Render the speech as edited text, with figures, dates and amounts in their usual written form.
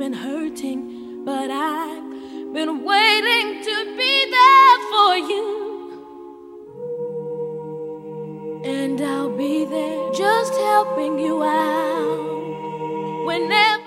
been hurting, but I've been waiting to be there for you. And I'll be there just helping you out whenever